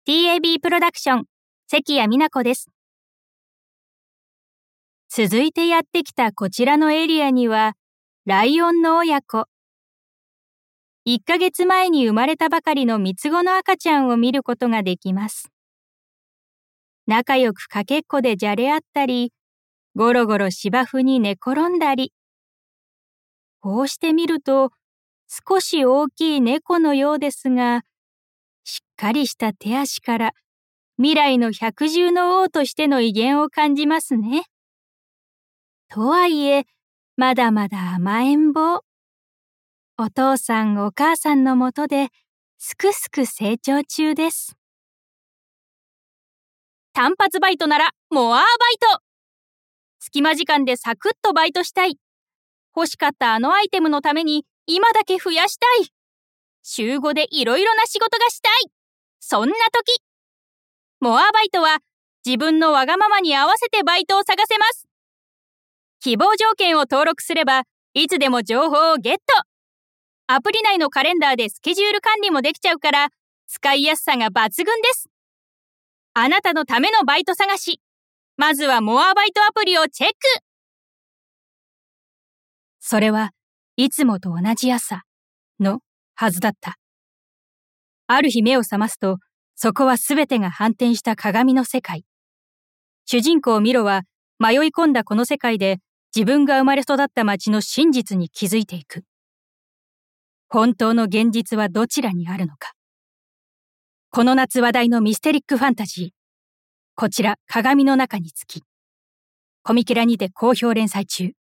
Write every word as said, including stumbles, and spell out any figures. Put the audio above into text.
ティーエービー プロダクション、関谷美奈子です。続いてやってきたこちらのエリアには、ライオンの親子。いっかげつまえに生まれたばかりの三つ子の赤ちゃんを見ることができます。仲良くかけっこでじゃれ合ったり、ゴロゴロ芝生に寝転んだり。こうして見ると、少し大きい猫のようですが、しっかりした手足から未来の百獣の王としての威厳を感じますね。とはいえ、まだまだ甘えん坊。お父さんお母さんのもとですくすく成長中です。単発バイトならモアーバイト。隙間時間でサクッとバイトしたい。欲しかったあのアイテムのために今だけ増やしたい。週ごでいろいろな仕事がしたい。そんな時。モアバイトは自分のわがままに合わせてバイトを探せます。希望条件を登録すればいつでも情報をゲット。アプリ内のカレンダーでスケジュール管理もできちゃうから使いやすさが抜群です。あなたのためのバイト探し。まずはモアバイトアプリをチェック。それはいつもと同じ朝のはずだった。ある日目を覚ますと、そこはすべてが反転した鏡の世界。主人公ミロは迷い込んだこの世界で自分が生まれ育った街の真実に気づいていく。本当の現実はどちらにあるのか。この夏話題のミステリックファンタジー。こちら鏡の中につき。コミケラにて好評連載中。